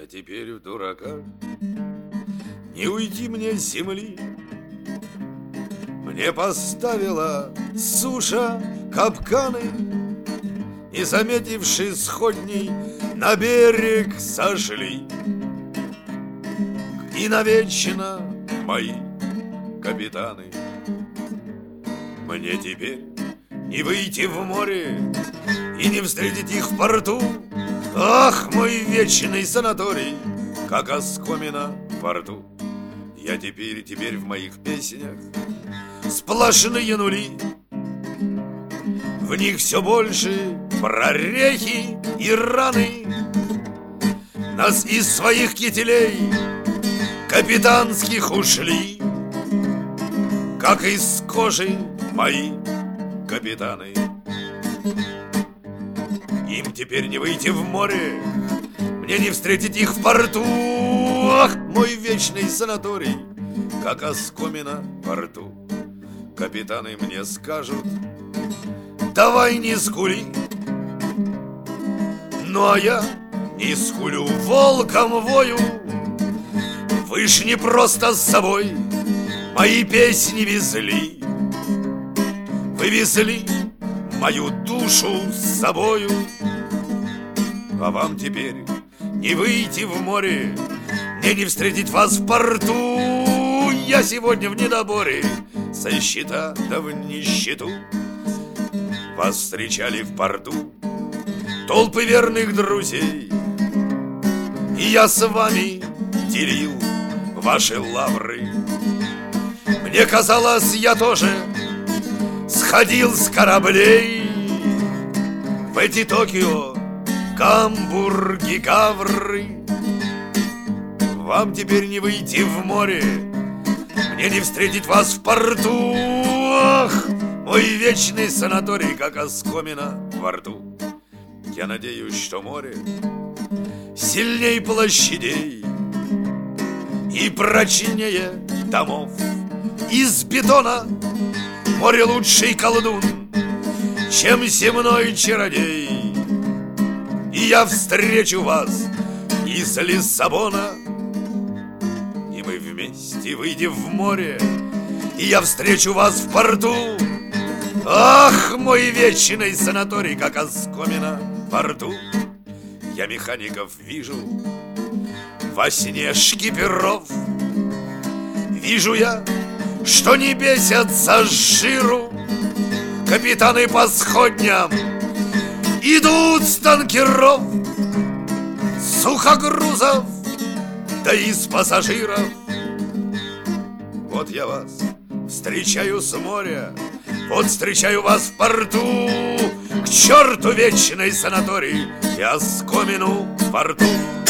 Я теперь в дураках, не уйти мне с земли. Мне поставила суша капканы, не заметивши сходней, на берег сошли. И навечно мои капитаны. Мне теперь не выйти в море и не встретить их в порту. Ах, мой вечный санаторий, как оскомина во рту. Я теперь в моих песнях сплошные нули. В них все больше прорехи и раны. Нас из своих кителей капитанских ушли, как из кожи мои капитаны. Им теперь не выйти в море, мне не встретить их в порту. Ах, мой вечный санаторий, как оскомина во рту. Капитаны мне скажут: давай не скули. Ну а я не скулю, волком вою. Вы ж не просто с собой мои песни везли. Вы везли мою душу с собою. А вам теперь не выйти в море, мне не встретить вас в порту. Я сегодня в недоборе, со счета да в нищету. Вас встречали в порту толпы верных друзей, и я с вами делил ваши лавры. Мне казалось, я тоже сходил с кораблей в эти Токио, Гамбурги, Гавры. Вам теперь не выйти в море, мне не встретить вас в порту. Ах, мой вечный санаторий, как оскомина во рту. Я надеюсь, что море сильней площадей и прочнее домов из бетона. Море лучший колдун, чем земной чародей. И я встречу вас из Лиссабона, и мы вместе выйдем в море, и я встречу вас в порту. Ах, мой вечный санаторий, как оскомина во рту. Я механиков вижу во сне шкиперов. Вижу я, что не бесятся с жиру. Капитаны по сходням идут с танкеров, сухогрузов, да и с пассажиров. Вот я вас встречаю с моря, вот встречаю вас в порту. К черту вечный санаторий и оскомину во рту.